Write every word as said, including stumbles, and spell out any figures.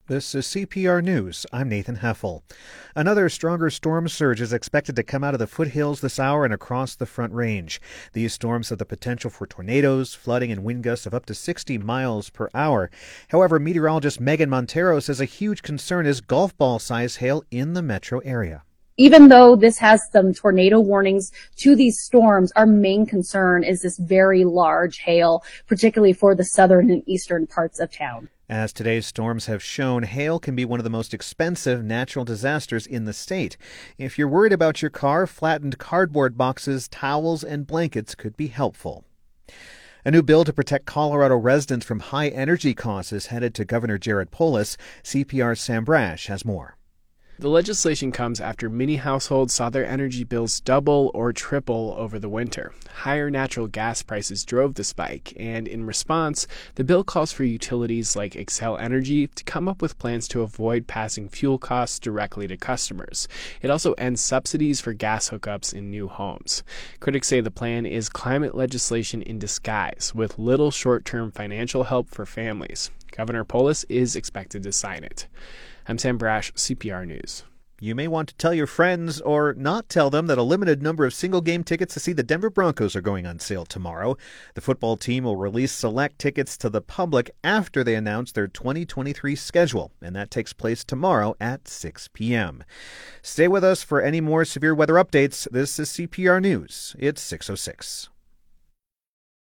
This is C P R News. I'm Nathan Heffel. Another stronger storm surge is expected to come out of the foothills this hour and across the Front Range. These storms have the potential for tornadoes, flooding, and wind gusts of up to sixty miles per hour. However, meteorologist Megan Montero says a huge concern is golf ball-sized hail in the metro area. Even though this has some tornado warnings to these storms, our main concern is this very large hail, particularly for the southern and eastern parts of town. As today's storms have shown, hail can be one of the most expensive natural disasters in the state. If you're worried about your car, flattened cardboard boxes, towels, and blankets could be helpful. A new bill to protect Colorado residents from high energy costs is headed to Governor Jared Polis. C P R's Sam Brash has more. The legislation comes after many households saw their energy bills double or triple over the winter. Higher natural gas prices drove the spike, and in response, the bill calls for utilities like Xcel Energy to come up with plans to avoid passing fuel costs directly to customers. It also ends subsidies for gas hookups in new homes. Critics say the plan is climate legislation in disguise, with little short-term financial help for families. Governor Polis is expected to sign it. I'm Sam Brash, C P R News. You may want to tell your friends or not tell them that a limited number of single-game tickets to see the Denver Broncos are going on sale tomorrow. The football team will release select tickets to the public after they announce their twenty twenty-three schedule, and that takes place tomorrow at six p.m. Stay with us for any more severe weather updates. This is C P R News. It's six oh six.